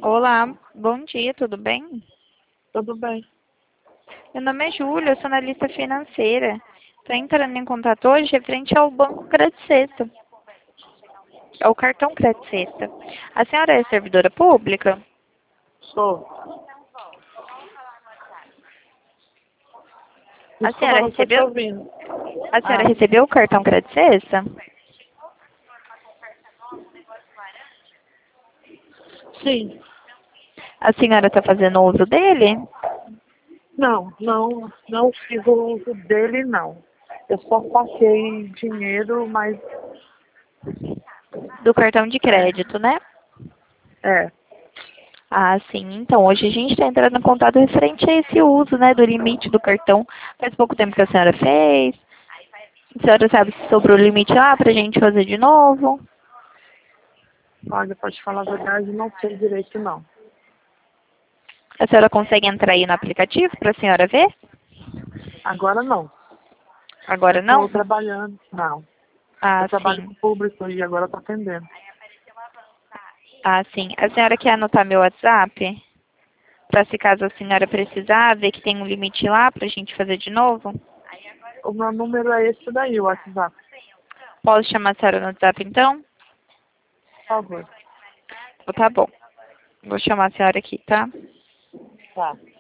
Olá, bom dia, tudo bem? Tudo bem. Meu nome é Júlia, eu sou analista financeira. Estou entrando em contato hoje referente ao Banco Crédito Sexta, ao cartão Crédito Sexta. A senhora é servidora pública? Sou. A Desculpa, senhora não estou te recebeu, ouvindo. a senhora Ah, recebeu o cartão Crédito Sexta? sim. A senhora está fazendo uso dele? Não fiz o uso dele, não. Eu só passei dinheiro, mas Do cartão de crédito, né? é. Ah, sim. Então, hoje a gente está entrando em contato referente a esse uso, né, do limite do cartão. Faz pouco tempo que a senhora fez. A senhora sabe sobre o limite lá para a gente fazer de novo? Olha, pode falar a verdade, não sei direito, não. A senhora consegue entrar aí no aplicativo para a senhora ver? Agora não. Eu Agora estou não? trabalhando. Não. Eu Ah, trabalho sim. com público e agora estou atendendo. Ah, sim. A senhora quer anotar meu WhatsApp? Para se caso a senhora precisar, ver que tem um limite lá para a gente fazer de novo? O meu número é esse daí, o WhatsApp. Posso chamar a senhora no WhatsApp então? Por favor. Tá bom. Vou chamar a senhora aqui, tá? Tá.